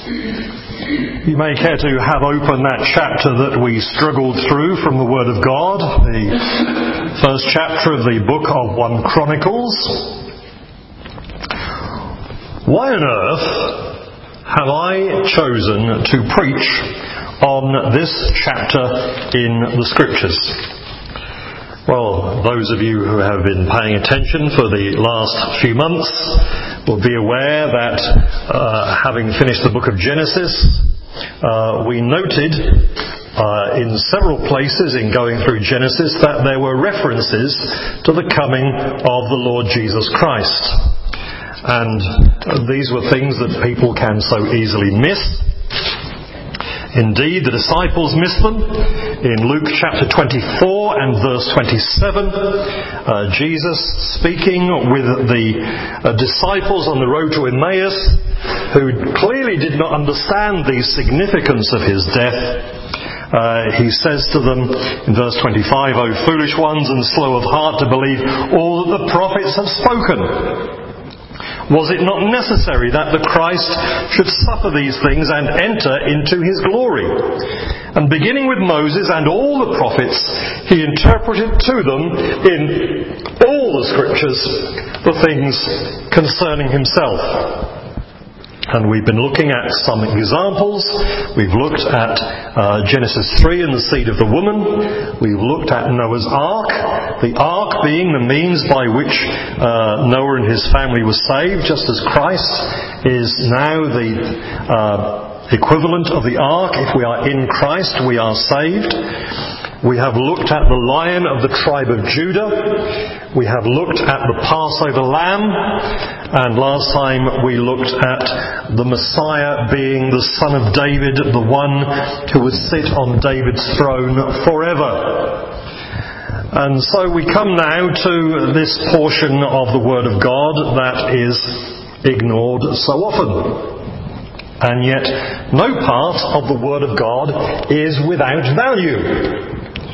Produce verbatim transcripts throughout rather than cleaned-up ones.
You may care to have open that chapter that we struggled through from the Word of God, the first chapter of the book of First Chronicles. Why on earth have I chosen to preach on this chapter in the Scriptures? Well, those of you who have been paying attention for the last few months will be aware that uh, having finished the book of Genesis, uh, we noted uh, in several places in going through Genesis that there were references to the coming of the Lord Jesus Christ. And these were things that people can so easily miss. Indeed, the disciples missed them. In Luke chapter twenty-four and verse twenty-seven, uh, Jesus speaking with the uh, disciples on the road to Emmaus, who clearly did not understand the significance of his death, uh, he says to them in verse twenty-five, "O foolish ones and slow of heart to believe all that the prophets have spoken. Was it not necessary that the Christ should suffer these things and enter into his glory? And beginning with Moses and all the prophets, he interpreted to them in all the Scriptures the things concerning himself." And we've been looking at some examples. We've looked at uh, Genesis three and the seed of the woman. We've looked at Noah's Ark, the ark being the means by which uh, Noah and his family were saved, just as Christ is now the uh, equivalent of the ark. If we are in Christ, we are saved. We have looked at the lion of the tribe of Judah. We have looked at the Passover lamb. And last time we looked at the Messiah being the Son of David, the one who would sit on David's throne forever. And so we come now to this portion of the Word of God that is ignored so often. And yet no part of the Word of God is without value.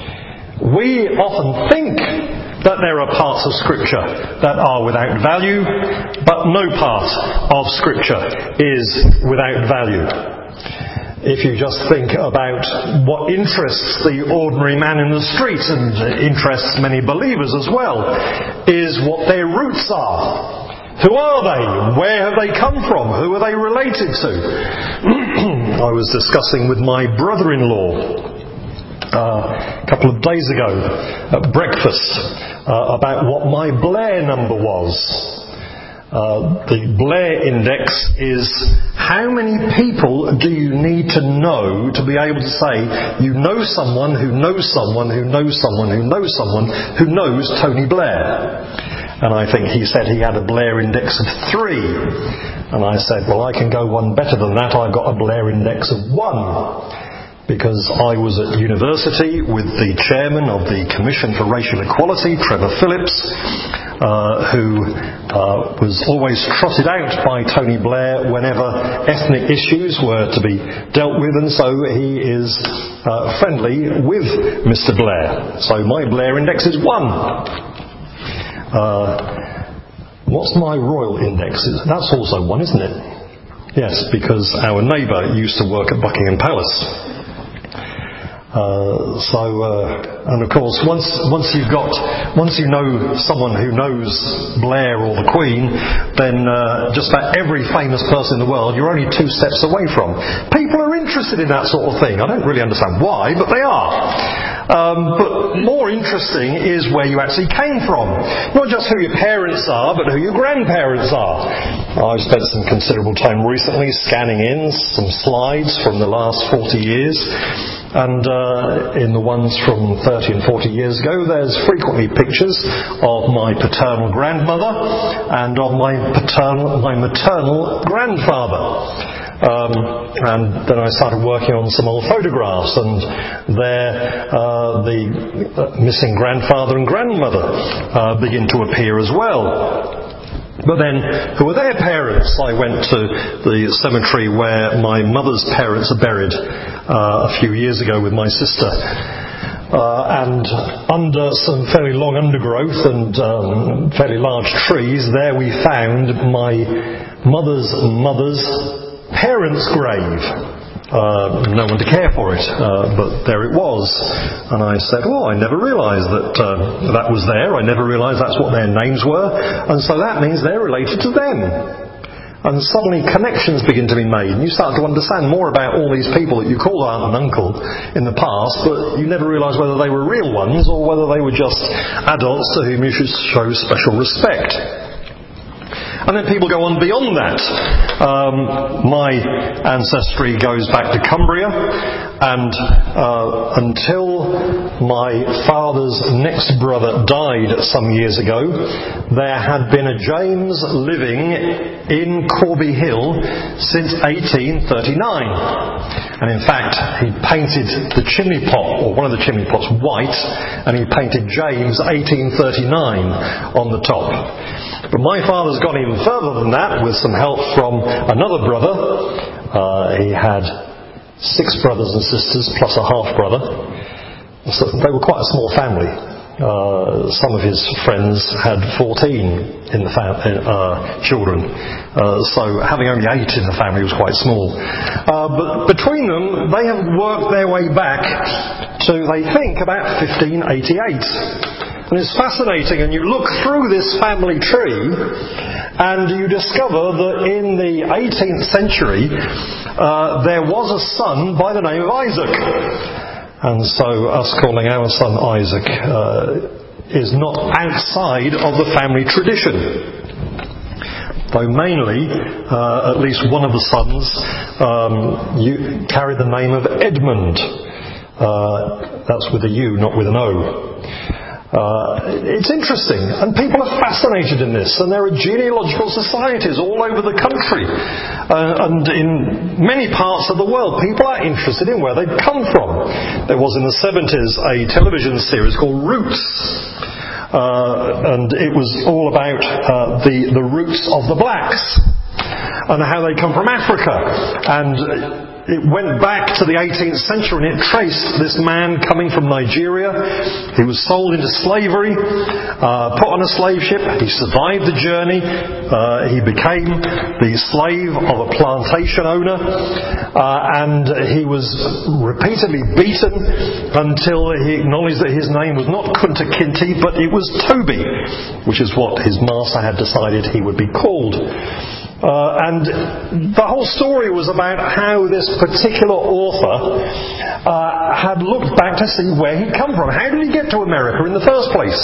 We often think that there are parts of Scripture that are without value, but no part of Scripture is without value. If you just think about what interests the ordinary man in the street, and interests many believers as well, is what their roots are. Who are they? Where have they come from? Who are they related to? I was discussing with my brother-in-law Uh, a couple of days ago at breakfast uh, about what my Blair number was. Uh, the Blair index is how many people do you need to know to be able to say you know someone who knows someone who knows someone who knows someone who knows Tony Blair. And I think he said he had a Blair index of three. And I said, well, I can go one better than that. I've got a Blair index of one. Because I was at university with the chairman of the Commission for Racial Equality, Trevor Phillips, uh, who uh, was always trotted out by Tony Blair whenever ethnic issues were to be dealt with, and so he is uh, friendly with Mister Blair. So my Blair index is one. Uh, what's my Royal index? That's also one, isn't it? Yes, because our neighbour used to work at Buckingham Palace. Uh, so, uh, and of course, once once you've got, once you know someone who knows Blair or the Queen, then uh, just about every famous person in the world you're only two steps away from. People are interested in that sort of thing. I don't really understand why, but they are. Um, but more interesting is where you actually came from. Not just who your parents are, but who your grandparents are. I've spent some considerable time recently scanning in some slides from the last forty years. And uh, in the ones from thirty and forty years ago, there's frequently pictures of my paternal grandmother and of my paternal, my maternal grandfather. Um, and then I started working on some old photographs, and there uh, the missing grandfather and grandmother uh, begin to appear as well. But then, who were their parents? I went to the cemetery where my mother's parents are buried uh, a few years ago with my sister. Uh, and under some fairly long undergrowth and um, fairly large trees, there we found my mother's mother's parents' grave. Uh, no one to care for it, uh, but there it was. And I said, oh, I never realised that uh, that was there. I never realised that's what their names were. And so that means they're related to them. And suddenly connections begin to be made, and you start to understand more about all these people that you called aunt and uncle in the past, but you never realised whether they were real ones or whether they were just adults to whom you should show special respect. And then people go on beyond that. Um, my ancestry goes back to Cumbria, and uh, until my father's next brother died some years ago, there had been a James living in Corby Hill since eighteen thirty-nine. And in fact, he painted the chimney pot, or one of the chimney pots, white, and he painted James eighteen thirty-nine on the top. But my father's gone even further than that with some help from another brother. Uh, he had six brothers and sisters plus a half-brother. So they were quite a small family. Uh, some of his friends had fourteen in the fam- uh, children. Uh, so having only eight in the family was quite small. Uh, but between them, they have worked their way back to, they think, about fifteen eighty-eight. And it's fascinating, and you look through this family tree and you discover that in the eighteenth century uh, there was a son by the name of Isaac. And so us calling our son Isaac uh, is not outside of the family tradition. Though mainly, uh, at least one of the sons um, you carried the name of Edmund. Uh, that's with a U, not with an O. Uh, it's interesting, and people are fascinated in this, and there are genealogical societies all over the country, uh, and in many parts of the world people are interested in where they've come from. There was in the seventies a television series called Roots, uh, and it was all about uh, the, the roots of the blacks and how they come from Africa, and it went back to the eighteenth century, and it traced this man coming from Nigeria. He was sold into slavery, uh, put on a slave ship. He survived the journey. Uh, he became the slave of a plantation owner, uh, and he was repeatedly beaten until he acknowledged that his name was not Kunta Kinte, but it was Toby, which is what his master had decided he would be called. Uh, and the whole story was about how this particular author uh, had looked back to see where he'd come from. How did he get to America in the first place?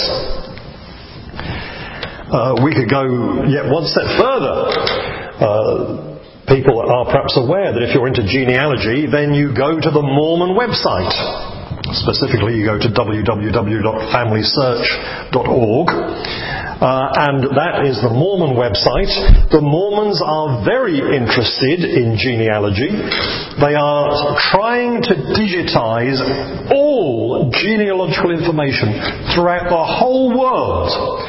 Uh, we could go yet one step further. Uh, people are perhaps aware that if you're into genealogy, then you go to the Mormon website. Specifically, you go to w w w dot family search dot org. Uh, and that is the Mormon website. The Mormons are very interested in genealogy. They are trying to digitize all genealogical information throughout the whole world.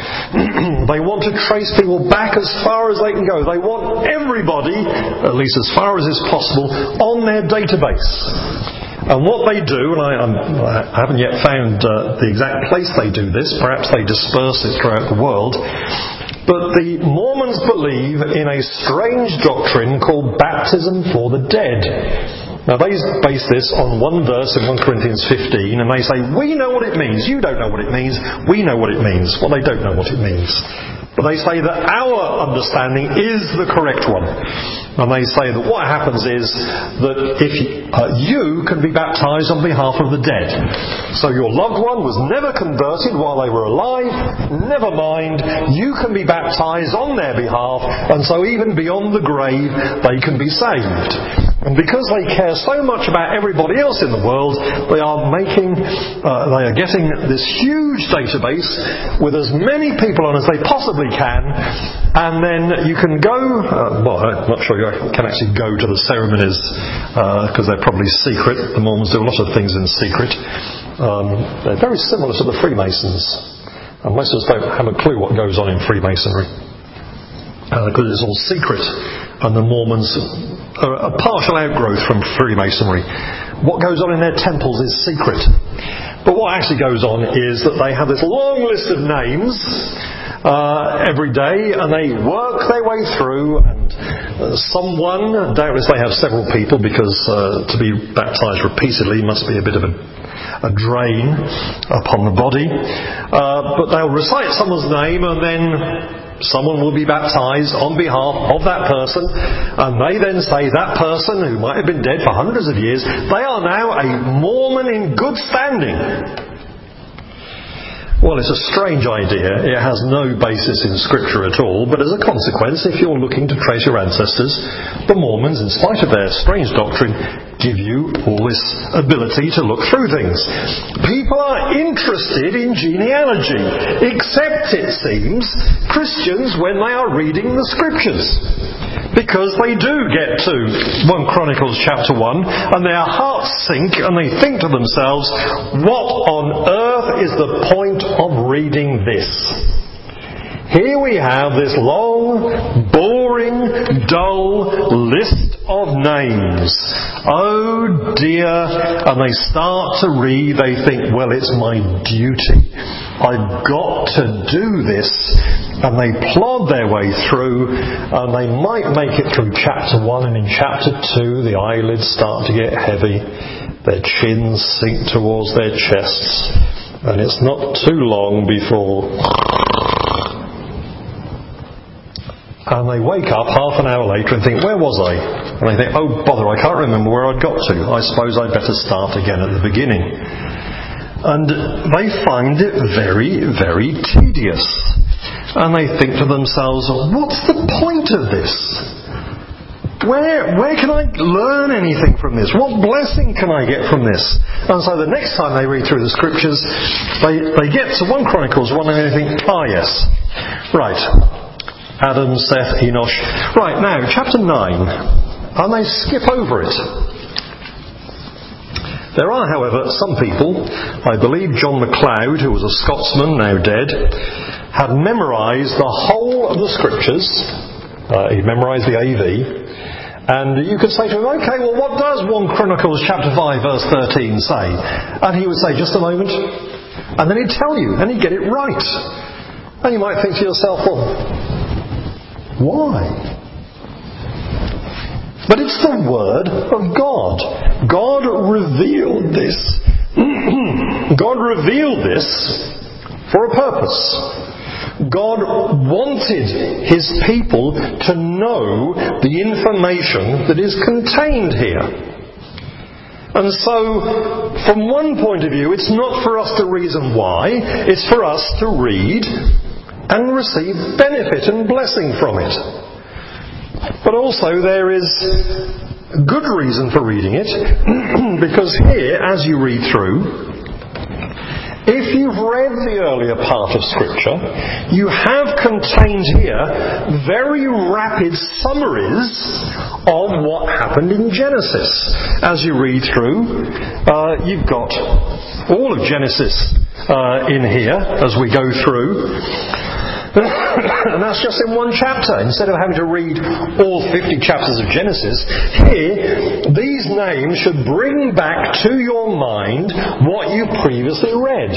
They want to trace people back as far as they can go. They want everybody, at least as far as is possible, on their database. And what they do, and I, I'm, I haven't yet found uh, the exact place they do this, perhaps they disperse it throughout the world, but the Mormons believe in a strange doctrine called baptism for the dead. Now they base this on one verse in First Corinthians fifteen, and they say, we know what it means, you don't know what it means, we know what it means. Well, they don't know what it means. But they say that our understanding is the correct one. And they say that what happens is that if uh, you can be baptized on behalf of the dead. So your loved one was never converted while they were alive. Never mind, you can be baptized on their behalf, and so even beyond the grave they can be saved. And because they care so much about everybody else in the world, they are making, uh, they are getting this huge database with as many people on as they possibly can, and then you can go, uh, well, I'm not sure you can actually go to the ceremonies, because uh, they're probably secret. The Mormons do a lot of things in secret. Um, they're very similar to the Freemasons, and most of us don't have a clue what goes on in Freemasonry, because uh, it's all secret, and the Mormons are a partial outgrowth from Freemasonry. What goes on in their temples is secret. But what actually goes on is that they have this long list of names uh, every day, and they work their way through, and uh, someone, doubtless they have several people because uh, to be baptised repeatedly must be a bit of a, a drain upon the body. Uh, but they'll recite someone's name and then someone will be baptised on behalf of that person, and they then say that person, who might have been dead for hundreds of years, they are now a Mormon in good standing. Well, it's a strange idea. It has no basis in Scripture at all, but as a consequence, if you're looking to trace your ancestors, the Mormons, in spite of their strange doctrine, give you all this ability to look through things. People are interested in genealogy, except, it seems, Christians when they are reading the Scriptures. Because they do get to First Chronicles chapter one, and their hearts sink, and they think to themselves, what on earth is the point of reading this? Here we have this long, boring, dull list of names. Oh dear. And they start to read, they think, well, it's my duty. I've got to do this. And they plod their way through, and they might make it through chapter one, and in chapter two the eyelids start to get heavy, their chins sink towards their chests, and it's not too long before... And they wake up half an hour later and think, where was I? And they think, oh bother, I can't remember where I'd got to. I suppose I'd better start again at the beginning. And they find it very, very tedious. And they think to themselves, what's the point of this? Where where can I learn anything from this? What blessing can I get from this? And so the next time they read through the Scriptures, they, they get to First Chronicles one and they think, ah yes, right, Adam, Seth, Enosh. Right, now, chapter nine. And they skip over it. There are, however, some people, I believe John MacLeod, who was a Scotsman, now dead, had memorised the whole of the Scriptures. Uh, he memorised the A V. And you could say to him, OK, well, what does First Chronicles chapter five, verse thirteen say? And he would say, just a moment. And then he'd tell you, and he'd get it right. And you might think to yourself, well, why? But it's the Word of God. God revealed this. God revealed this for a purpose. God wanted His people to know the information that is contained here. And so, from one point of view, it's not for us to reason why, it's for us to read and receive benefit and blessing from it. But also there is good reason for reading it, because here, as you read through, if you've read the earlier part of Scripture, you have contained here very rapid summaries of what happened in Genesis. As you read through, uh, you've got all of Genesis uh, in here as we go through. And that's just in one chapter. Instead of having to read all fifty chapters of Genesis, here, these names should bring back to your mind what you previously read.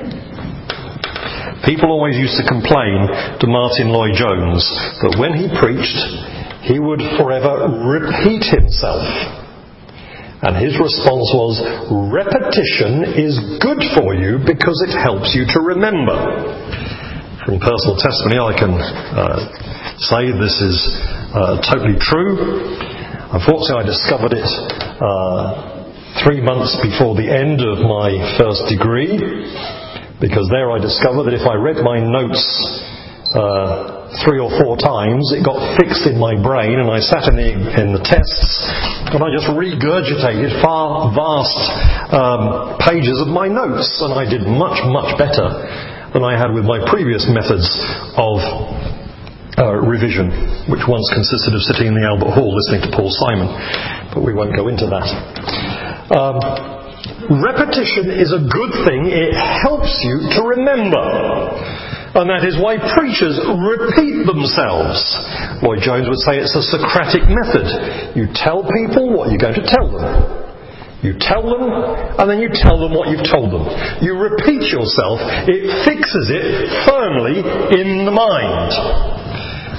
People always used to complain to Martin Lloyd-Jones that when he preached, he would forever repeat himself. And his response was, repetition is good for you because it helps you to remember. From personal testimony, I can uh, say this is uh, totally true. Unfortunately, I discovered it uh, three months before the end of my first degree, because there I discovered that if I read my notes uh, three or four times, it got fixed in my brain, and I sat in the, in the tests, and I just regurgitated far vast um, pages of my notes, and I did much, much better than I had with my previous methods of uh, revision, which once consisted of sitting in the Albert Hall listening to Paul Simon, but we won't go into that. Um, repetition is a good thing. It helps you to remember. And that is why preachers repeat themselves. Lloyd-Jones would say it's a Socratic method. You tell people what you're going to tell them. You tell them, and then you tell them what you've told them. You repeat yourself. It fixes it firmly in the mind.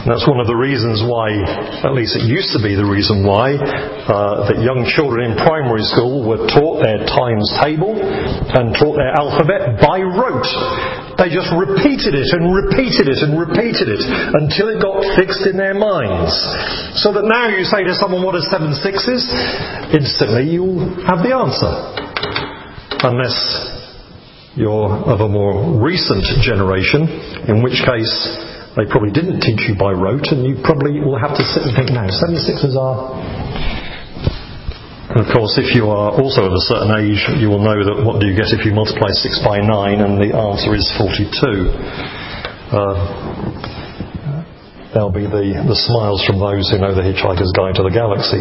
And that's one of the reasons why, at least it used to be the reason why, uh, that young children in primary school were taught their times table and taught their alphabet by rote. They just repeated it and repeated it and repeated it until it got fixed in their minds. So that now you say to someone, what are seven sixes? Instantly you'll have the answer. Unless you're of a more recent generation, in which case they probably didn't teach you by rote, and you probably will have to sit and think, no, seven sixes are... And of course, if you are also of a certain age, you will know that what do you get if you multiply six by nine, and the answer is forty-two. Uh, there'll be the, the smiles from those who know the Hitchhiker's Guide to the Galaxy.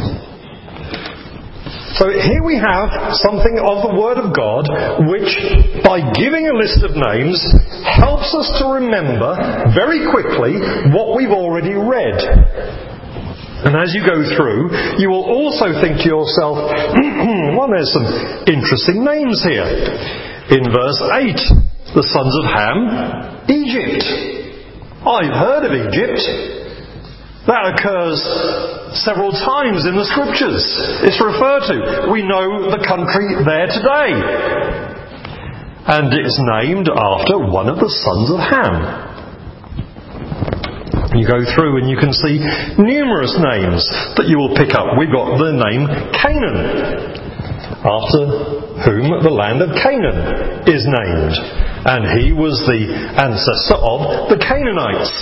So here we have something of the Word of God which, by giving a list of names, helps us to remember very quickly what we've already read. And as you go through, you will also think to yourself, well, there's some interesting names here. In verse eight, the sons of Ham, Egypt. I've heard of Egypt. That occurs several times in the Scriptures. It's referred to. We know the country there today. And it's named after one of the sons of Ham. You go through and you can see numerous names that you will pick up. We've got the name Canaan, after whom the land of Canaan is named. And he was the ancestor of the Canaanites.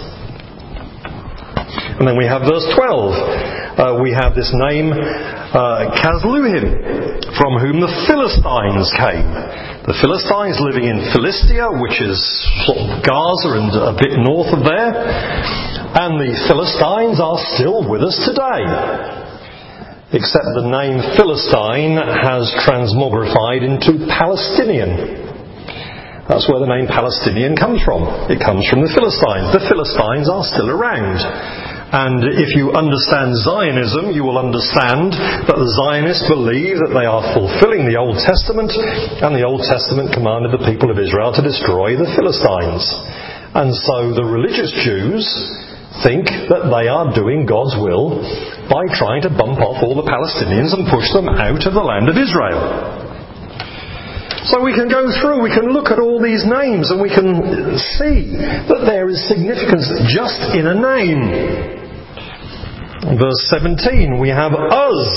And then we have verse twelve. Uh, we have this name, uh, Casluhim, from whom the Philistines came. The Philistines living in Philistia, which is sort of Gaza and a bit north of there. And the Philistines are still with us today. Except the name Philistine has transmogrified into Palestinian. That's where the name Palestinian comes from. It comes from the Philistines. The Philistines are still around. And if you understand Zionism, you will understand that the Zionists believe that they are fulfilling the Old Testament, and the Old Testament commanded the people of Israel to destroy the Philistines. And so the religious Jews think that they are doing God's will by trying to bump off all the Palestinians and push them out of the land of Israel. So we can go through, we can look at all these names, and we can see that there is significance just in a name. Verse seventeen, we have Uz.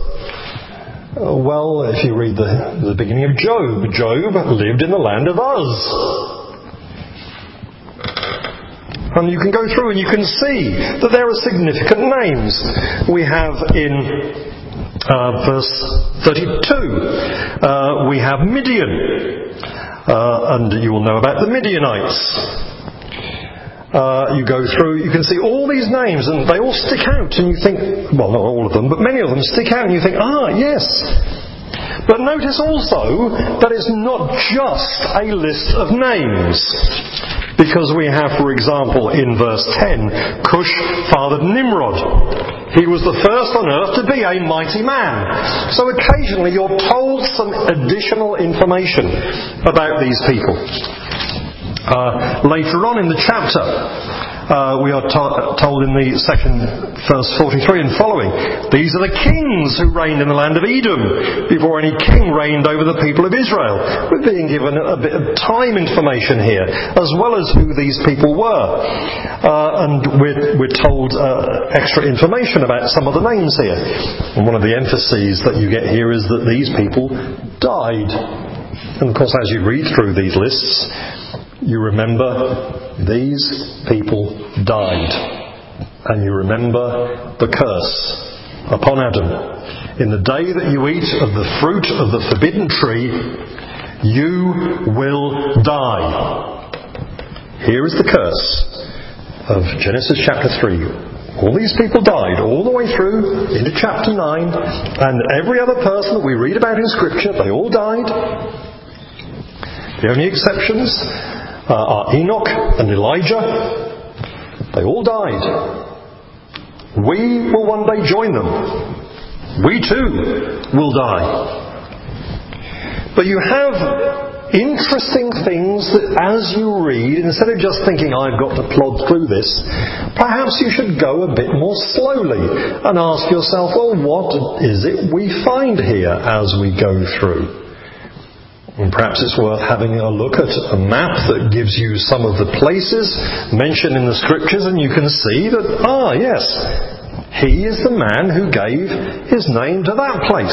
Well, if you read the, the beginning of Job, Job lived in the land of Uz. And you can go through and you can see that there are significant names. We have in uh, verse thirty-two, uh, we have Midian. Uh, and you will know about the Midianites. Uh, you go through, you can see all these names, and they all stick out, and you think, well, not all of them, but many of them stick out, and you think, ah, yes. But notice also that it's not just a list of names. Because we have, for example, in verse ten, Cush fathered Nimrod. He was the first on earth to be a mighty man. So occasionally you're told some additional information about these people. Uh, later on in the chapter, uh, we are to- told in the section, verse forty-three and following, these are the kings who reigned in the land of Edom before any king reigned over the people of Israel. We're being given a bit of time information here, as well as who these people were. Uh, and we're, we're told uh, extra information about some of the names here. And one of the emphases that you get here is that these people died. And of course, as you read through these lists, you remember these people died. And you remember the curse upon Adam. In the day that you eat of the fruit of the forbidden tree, you will die. Here is the curse of Genesis chapter three. All these people died all the way through into chapter nine, and every other person that we read about in Scripture, they all died. The only exceptions Uh, are Enoch and Elijah. They all died. We will one day join them. We too will die. But you have interesting things that as you read, instead of just thinking, I've got to plod through this, perhaps you should go a bit more slowly and ask yourself, well, what is it we find here as we go through? And perhaps it's worth having a look at a map that gives you some of the places mentioned in the Scriptures, and you can see that, ah, yes, he is the man who gave his name to that place.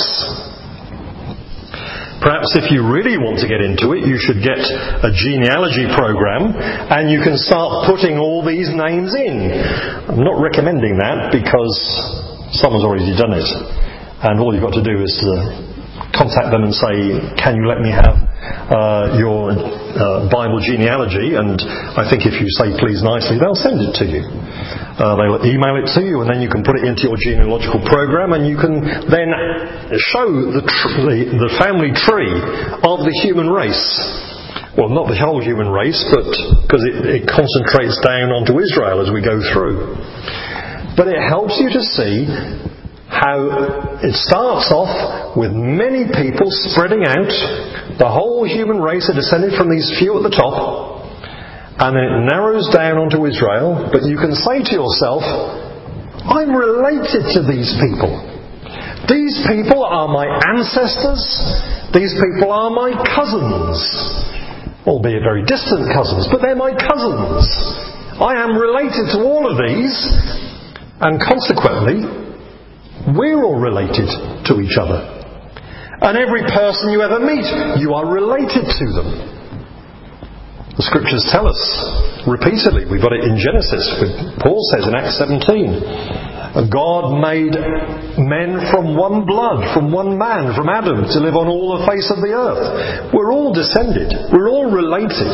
Perhaps if you really want to get into it, you should get a genealogy program and you can start putting all these names in. I'm not recommending that because someone's already done it. And all you've got to do is to contact them and say, can you let me have uh, your uh, Bible genealogy? And I think if you say please nicely, they'll send it to you. Uh, they'll email it to you, and then you can put it into your genealogical program, and you can then show the, tr- the, the family tree of the human race. Well, not the whole human race, but because it, it concentrates down onto Israel as we go through. But it helps you to see how it starts off with many people spreading out. The whole human race are descended from these few at the top. And then it narrows down onto Israel, but you can say to yourself, I'm related to these people. These people are my ancestors. These people are my cousins. Albeit very distant cousins, but they're my cousins. I am related to all of these, and consequently, we're all related to each other. And every person you ever meet, you are related to them. The Scriptures tell us repeatedly, we've got it in Genesis, Paul says in Acts seventeen, God made men from one blood, from one man, from Adam, to live on all the face of the earth. We're all descended, we're all related.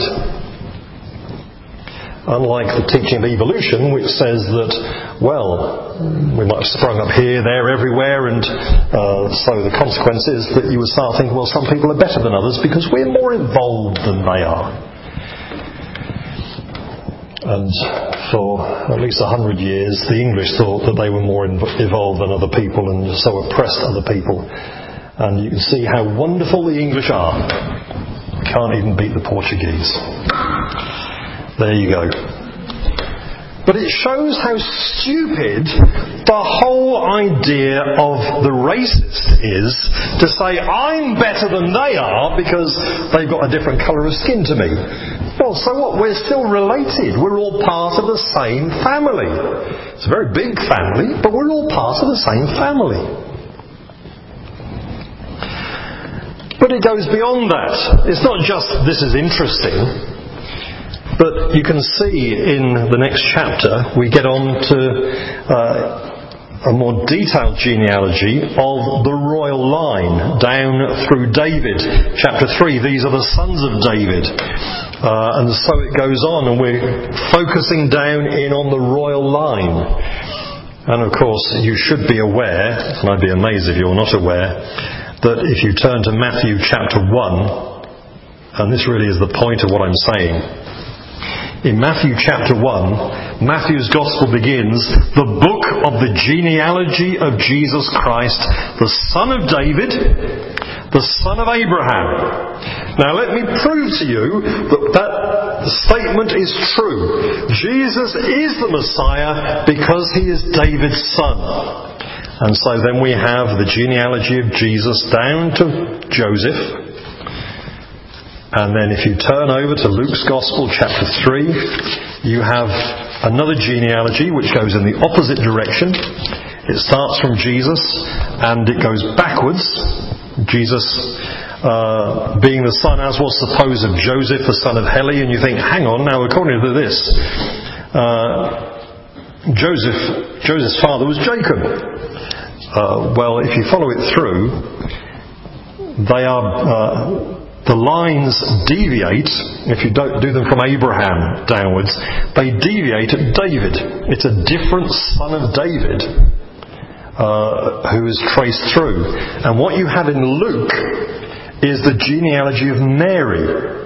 Unlike the teaching of evolution, which says that, well, we might have sprung up here, there, everywhere, and uh, so the consequence is that you would start thinking, well, some people are better than others because we're more involved than they are. And for at least a hundred years, the English thought that they were more evolved than other people and so oppressed other people. And you can see how wonderful the English are. Can't even beat the Portuguese. There you go. But it shows how stupid the whole idea of the racist is to say, I'm better than they are because they've got a different colour of skin to me. Well, so what? We're still related. We're all part of the same family. It's a very big family, but we're all part of the same family. But it goes beyond that. It's not just, this is interesting. But you can see in the next chapter, we get on to uh, a more detailed genealogy of the royal line down through David. Chapter three, these are the sons of David. Uh, and so it goes on, and we're focusing down in on the royal line. And of course, you should be aware, and I'd be amazed if you're not aware, that if you turn to Matthew chapter one, and this really is the point of what I'm saying, in Matthew chapter one, Matthew's Gospel begins, the book of the genealogy of Jesus Christ, the son of David, the son of Abraham. Now let me prove to you that that statement is true. Jesus is the Messiah because he is David's son. And so then we have the genealogy of Jesus down to Joseph. And then if you turn over to Luke's Gospel, chapter three, you have another genealogy which goes in the opposite direction. It starts from Jesus and it goes backwards. Jesus uh, being the son, as was supposed, of Joseph, the son of Heli. And you think, hang on, now according to this, uh, Joseph, Joseph's father was Jacob. Uh, well, if you follow it through, they are... Uh, The lines deviate, if you don't do them from Abraham downwards, they deviate at David. It's a different son of David uh, who is traced through. And what you have in Luke is the genealogy of Mary.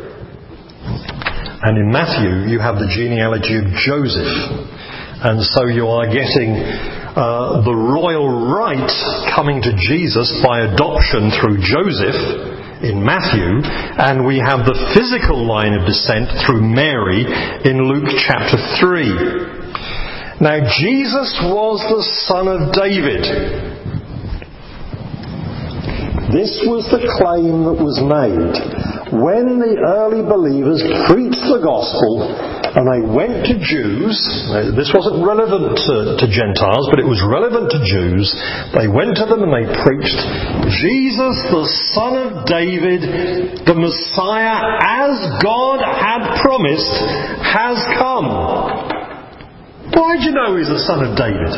And in Matthew you have the genealogy of Joseph. And so you are getting uh, the royal right coming to Jesus by adoption through Joseph in Matthew, and we have the physical line of descent through Mary in Luke chapter three. Now, Jesus was the son of David. This was the claim that was made when the early believers preached the gospel and they went to Jews. This wasn't relevant to, to Gentiles, but it was relevant to Jews. They went to them and they preached, Jesus, the son of David, the Messiah, as God had promised, has come. Why do you know he's the son of David?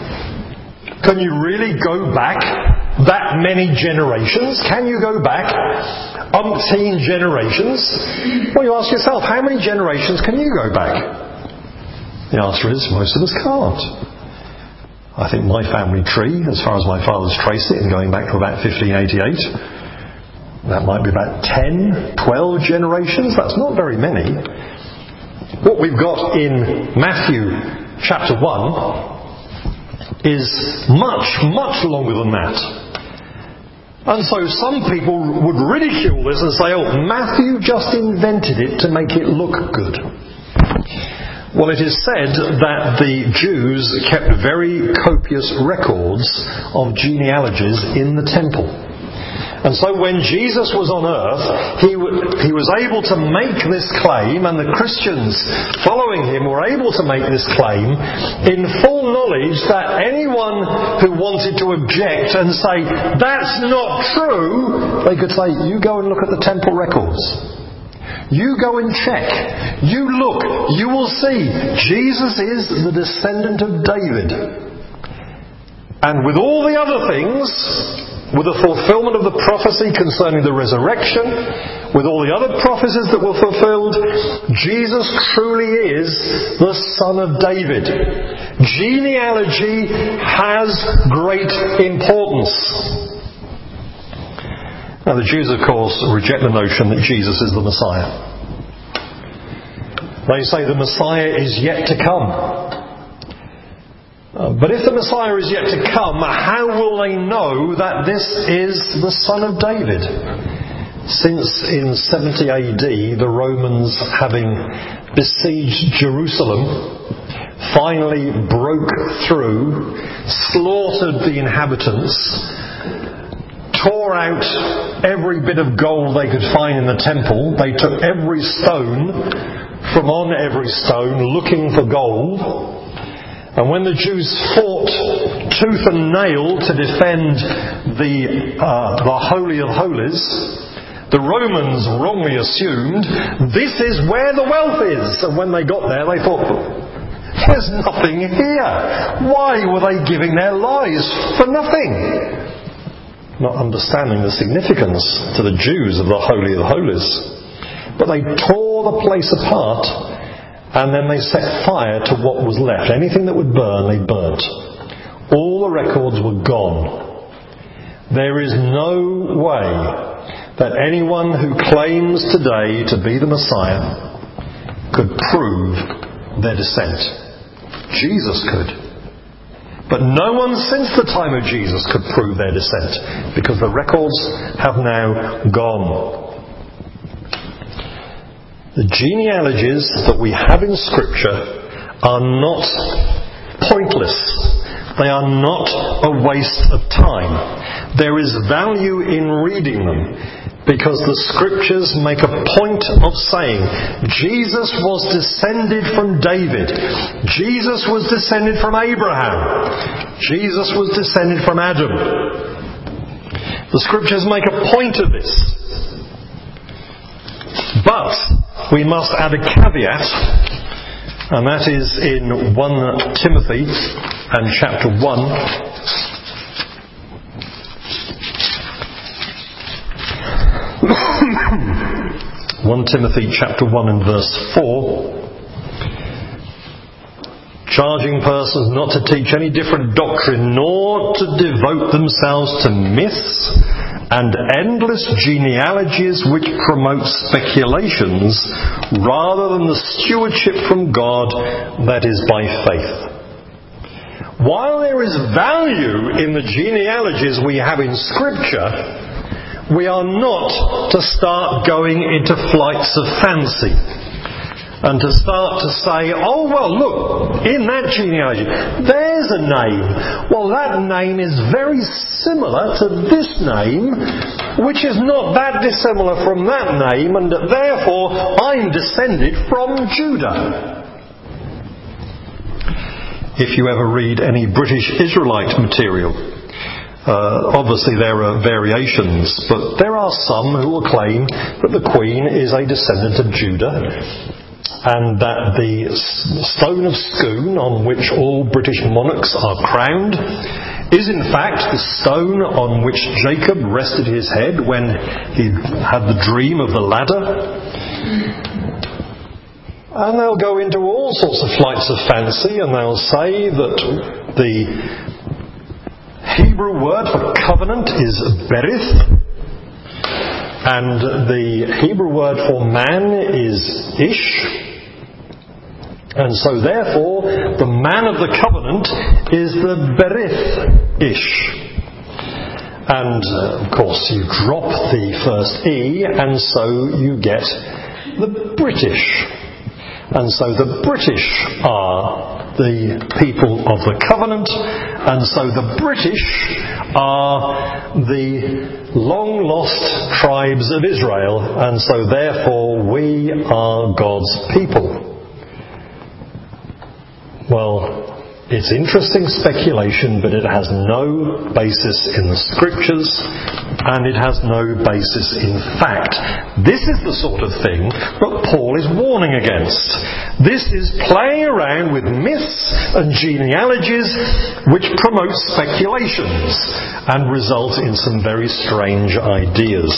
Can you really go back that many generations? Can you go back umpteen generations? Well, you ask yourself, how many generations can you go back? The answer is, most of us can't. I think my family tree, as far as my father's traced it, and going back to about fifteen eighty-eight, that might be about ten, twelve generations. That's not very many. What we've got in Matthew chapter one is much, much longer than that. And so some people would ridicule this and say, oh, Matthew just invented it to make it look good. Well, it is said that the Jews kept very copious records of genealogies in the temple. And so when Jesus was on earth, he, w- he was able to make this claim, and the Christians following him were able to make this claim in full knowledge that anyone who wanted to object and say, that's not true, they could say, you go and look at the temple records. You go and check. You look. You will see. Jesus is the descendant of David. And with all the other things, with the fulfillment of the prophecy concerning the resurrection, with all the other prophecies that were fulfilled, Jesus truly is the son of David. Genealogy has great importance. Now, the Jews, of course, reject the notion that Jesus is the Messiah. They say the Messiah is yet to come. Uh, but if the Messiah is yet to come, how will they know that this is the son of David? Since in seventy A D, the Romans, having besieged Jerusalem, finally broke through, slaughtered the inhabitants, tore out every bit of gold they could find in the temple. They took every stone from on every stone, looking for gold. And when the Jews fought tooth and nail to defend the uh, the Holy of Holies, the Romans wrongly assumed this is where the wealth is. And when they got there, they thought, there's nothing here. Why were they giving their lives for nothing? Not understanding the significance to the Jews of the Holy of Holies. But they tore the place apart. And then they set fire to what was left. Anything that would burn, they burnt. All the records were gone. There is no way that anyone who claims today to be the Messiah could prove their descent. Jesus could. But no one since the time of Jesus could prove their descent, because the records have now gone. The genealogies that we have in Scripture are not pointless. They are not a waste of time. There is value in reading them, because the Scriptures make a point of saying Jesus was descended from David. Jesus was descended from Abraham. Jesus was descended from Adam. The Scriptures make a point of this. But we must add a caveat, and that is in First Timothy and chapter one. First Timothy chapter one and verse four. Charging persons not to teach any different doctrine, nor to devote themselves to myths and endless genealogies which promote speculations, rather than the stewardship from God that is by faith. While there is value in the genealogies we have in Scripture, We are not to start going into flights of fancy and to start to say, oh, well, look, in that genealogy, there's a name. Well, that name is very similar to this name, which is not that dissimilar from that name, and therefore I'm descended from Judah. If you ever read any British Israelite material, uh, obviously there are variations, but there are some who will claim that the Queen is a descendant of Judah, and that the stone of Scone on which all British monarchs are crowned is in fact the stone on which Jacob rested his head when he had the dream of the ladder. And they'll go into all sorts of flights of fancy, and they'll say that the Hebrew word for covenant is berith, and the Hebrew word for man is ish, and so therefore the man of the covenant is the berith ish. And uh, of course you drop the first E, and so you get the British. And so the British are the people of the covenant, and so the British are the long-lost tribes of Israel, and so therefore we are God's people. Well, it's interesting speculation, but it has no basis in the Scriptures, and it has no basis in fact. This is the sort of thing that Paul is warning against. This is playing around with myths and genealogies which promote speculations and result in some very strange ideas.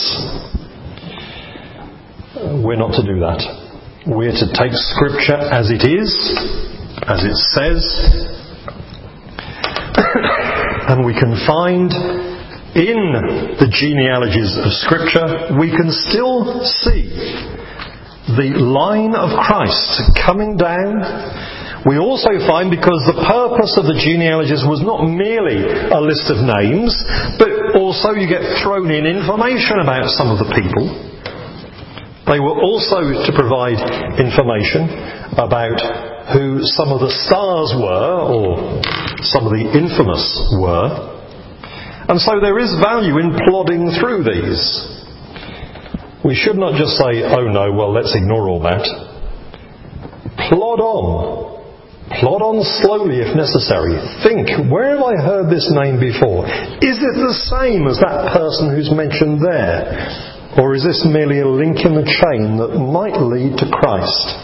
We're not to do that. We're to take Scripture as it is, as it says, and we can find in the genealogies of Scripture, we can still see the line of Christ coming down. We also find, because the purpose of the genealogies was not merely a list of names, but also you get thrown in information about some of the people. They were also to provide information about who some of the stars were, or some of the infamous were. And so there is value in plodding through these. We should not just say, oh no, well, let's ignore all that. Plod on. Plod on slowly if necessary. Think, where have I heard this name before? Is it the same as that person who's mentioned there? Or is this merely a link in the chain that might lead to Christ?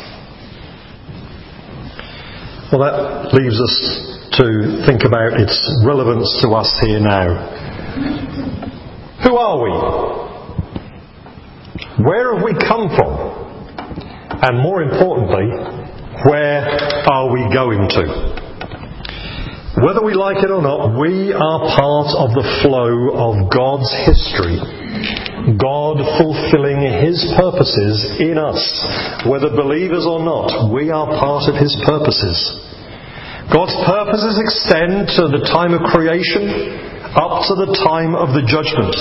Well, that leaves us to think about its relevance to us here now. Who are we? Where have we come from? And more importantly, where are we going to? Whether we like it or not, we are part of the flow of God's history. God fulfilling His purposes in us. Whether believers or not, we are part of His purposes. God's purposes extend to the time of creation, up to the time of the judgment.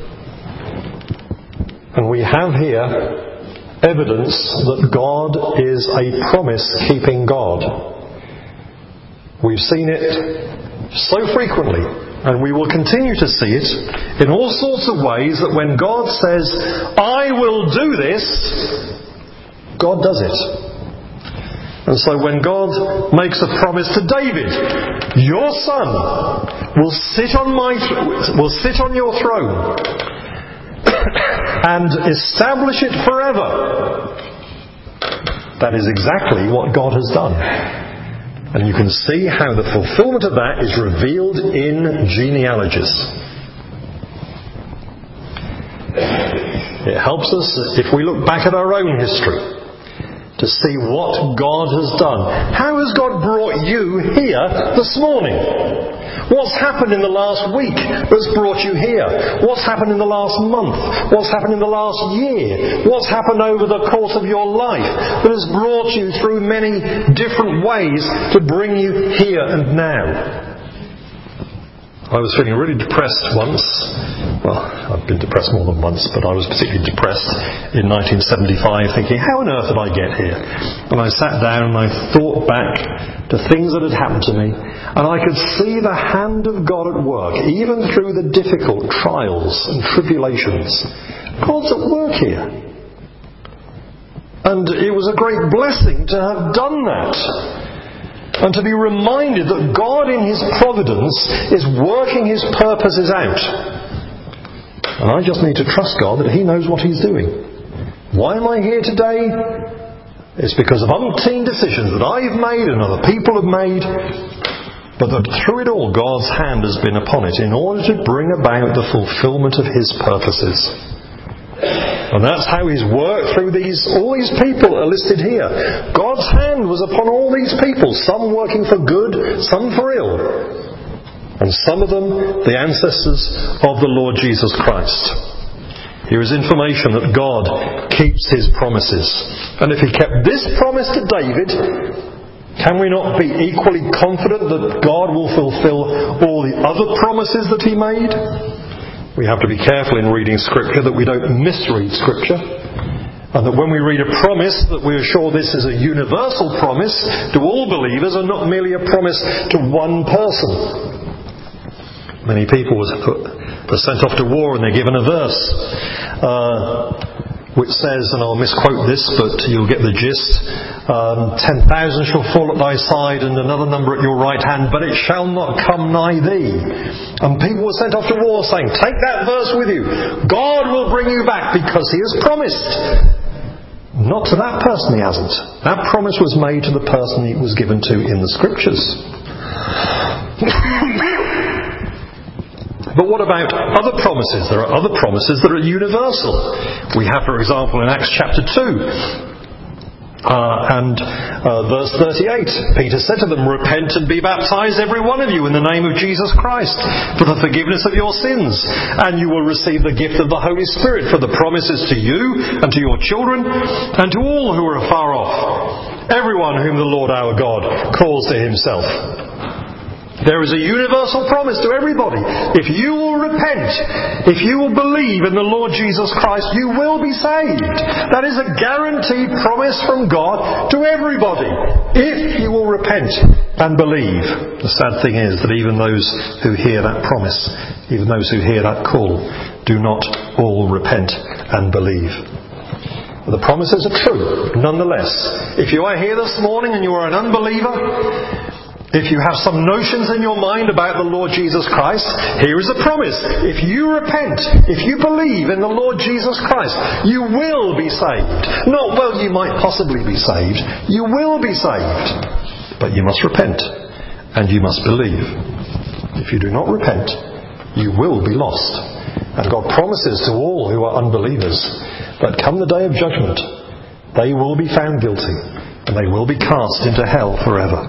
And we have here evidence that God is a promise-keeping God. We've seen it so frequently, and we will continue to see it in all sorts of ways, that when God says, I will do this, God does it. And so when God makes a promise to David, your son will sit on my th- will sit on your throne and establish it forever, that is exactly what God has done. And you can see how the fulfillment of that is revealed in genealogies. It helps us, if we look back at our own history, to see what God has done. How has God brought you here this morning? What's happened in the last week that's brought you here? What's happened in the last month? What's happened in the last year? What's happened over the course of your life that has brought you through many different ways to bring you here and now? I was feeling really depressed once well, I've been depressed more than once, but I was particularly depressed in nineteen seventy-five, thinking, how on earth did I get here? And I sat down and I thought back to things that had happened to me, and I could see the hand of God at work, even through the difficult trials and tribulations. God's at work here. And it was a great blessing to have done that. And to be reminded that God in His providence is working His purposes out. And I just need to trust God that He knows what He's doing. Why am I here today? It's because of umpteen decisions that I've made and other people have made, but that through it all God's hand has been upon it in order to bring about the fulfilment of His purposes. And that's how He's worked through these, all these people are listed here. God's hand was upon all these people, some working for good, some for ill. And some of them, the ancestors of the Lord Jesus Christ. Here is information that God keeps His promises. And if He kept this promise to David, can we not be equally confident that God will fulfill all the other promises that He made? We have to be careful in reading Scripture that we don't misread Scripture, and that when we read a promise that we're sure this is a universal promise to all believers and not merely a promise to one person. Many people were sent off to war and they're given a verse uh, which says, and I'll misquote this but you'll get the gist, um, ten thousand shall fall at thy side and another number at your right hand, but it shall not come nigh thee. And people were sent off to war saying, take that verse with you. God will bring you back because He has promised. Not to that person He hasn't. That promise was made to the person it was given to in the Scriptures. But what about other promises? There are other promises that are universal. We have, for example, in Acts chapter two uh, and uh, verse thirty-eight, Peter said to them, repent and be baptized every one of you in the name of Jesus Christ for the forgiveness of your sins, and you will receive the gift of the Holy Spirit, for the promises to you and to your children and to all who are afar off, everyone whom the Lord our God calls to Himself. There is a universal promise to everybody. If you will repent, if you will believe in the Lord Jesus Christ, you will be saved. That is a guaranteed promise from God to everybody. If you will repent and believe. The sad thing is that even those who hear that promise, even those who hear that call, do not all repent and believe. The promises are true, nonetheless. If you are here this morning and you are an unbeliever, if you have some notions in your mind about the Lord Jesus Christ, here is a promise. If you repent, if you believe in the Lord Jesus Christ, you will be saved. Not, well, you might possibly be saved. You will be saved. But you must repent. And you must believe. If you do not repent, you will be lost. And God promises to all who are unbelievers that come the day of judgment, they will be found guilty and they will be cast into hell forever.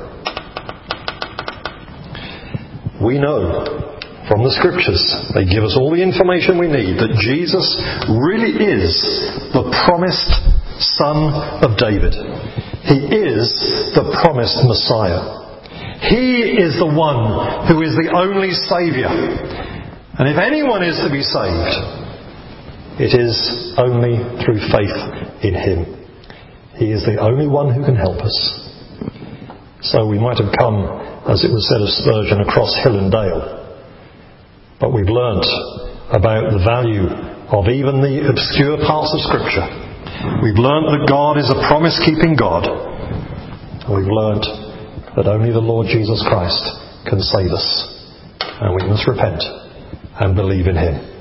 We know from the Scriptures, they give us all the information we need, that Jesus really is the promised Son of David. He is the promised Messiah. He is the one who is the only Saviour. And if anyone is to be saved, it is only through faith in Him. He is the only one who can help us. So we might have come, as it was said of Spurgeon, across hill and dale. But we've learnt about the value of even the obscure parts of Scripture. We've learnt that God is a promise-keeping God. And we've learnt that only the Lord Jesus Christ can save us. And we must repent and believe in Him.